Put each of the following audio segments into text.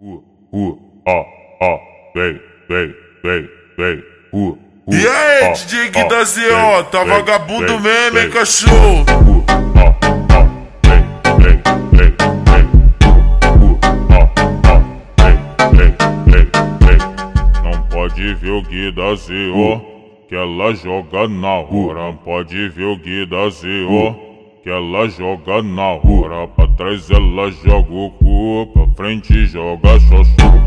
Vem, vem, vem, vem. E aí, DJ Gui da ZO, tá vagabundo mesmo, hein, cachorro? Não pode ver o Gui da ZO, que ela joga na hora. Não pode ver o Gui da ZO, que ela joga na hora. Pra trás ela joga o cu, pra frente joga só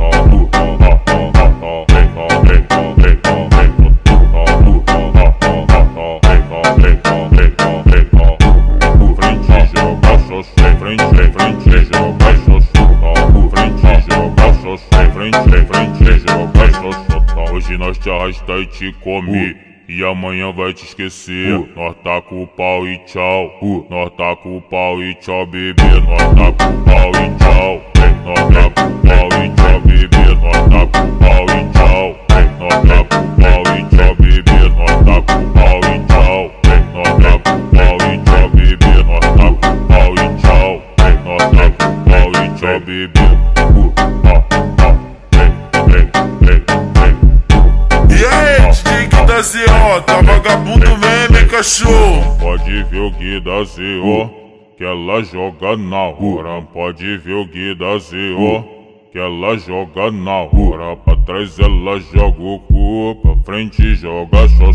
Hoje nós te arrasta e te come, e amanhã vai te esquecer. Nós tá com o pau e tchau. Nós tá com o pau e tchau, bebê. Nós tá com o pau e tchau. Nós tá com o pau e tchau, bebê. Nós tá com o pau e tchau. Nós tá com o pau e tchau, bebê. Nós tá com o pau e tchau. Nós tá com o pau e tchau, bebê. Nós tá com o pau e tchau. Nós tá com o pau e tchau, bebê. ZO, tá vagabundo mesmo, hein, cachorro? Não pode ver o Gui da ZO, que ela joga na hora. Não pode ver o Gui da ZO, que ela joga na hora. Pra trás ela joga o cu, pra frente joga só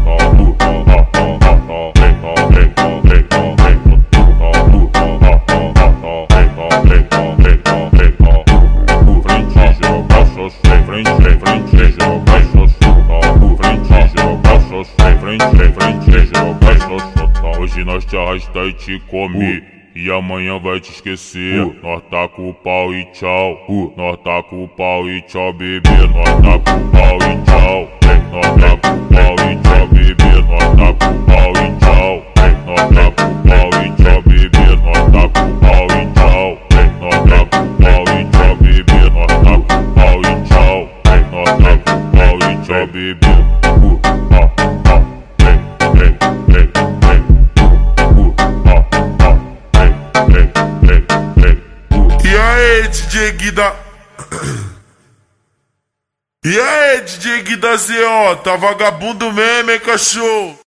Hoje nós te arrasta e te come, e amanhã vai te esquecer. Nós tá com o pau e tchau. Nós tá com o pau e tchau, bebê. Nós tá com o pau e tchau. Nós tá com o pau e tchau, bebê. Nós tá com o pau e tchau. Nós tá com o pau e tchau, bebê. Nós tá com o pau e tchau. Nós tá com o pau e tchau, bebê. Nós tá com o pau e tchau. Nós tá com o pau e tchau, bebê. DJ Gui da... E aí, DJ Gui da ZO, tá vagabundo mesmo, hein, cachorro?